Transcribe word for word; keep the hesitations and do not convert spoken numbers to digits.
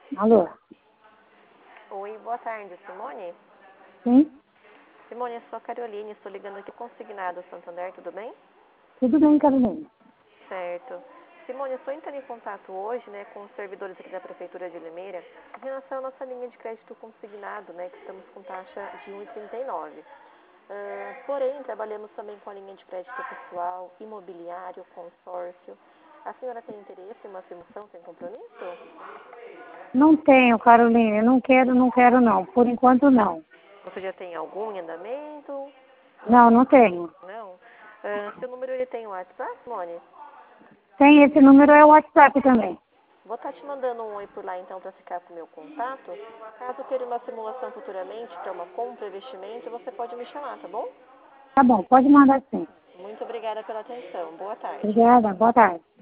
Alô? Oi, boa tarde, Simone. Sim? Simone, eu sou a Caroline, estou ligando aqui consignado Santander, tudo bem? Tudo bem, Carolina? Certo. Simone, eu estou entrando em contato hoje, né, com os servidores aqui da Prefeitura de Limeira, em relação à nossa linha de crédito consignado, né, que estamos com taxa de um vírgula trinta e nove. Uh, porém, trabalhamos também com a linha de crédito pessoal, imobiliário, consórcio. A senhora tem interesse em uma simulação sem compromisso? Não tenho, Carolina. Não quero, não quero não. Por enquanto, não. Você já tem algum em andamento? Não, não tenho. Não? Uh, seu número ele tem o WhatsApp, Simone? Tem esse número, é o WhatsApp também. Vou estar te mandando um oi por lá então para ficar com o meu contato. Caso queira uma simulação futuramente para uma compra, investimento, você pode me chamar, tá bom? Tá bom, pode mandar sim. Muito obrigada pela atenção. Boa tarde. Obrigada, boa tarde.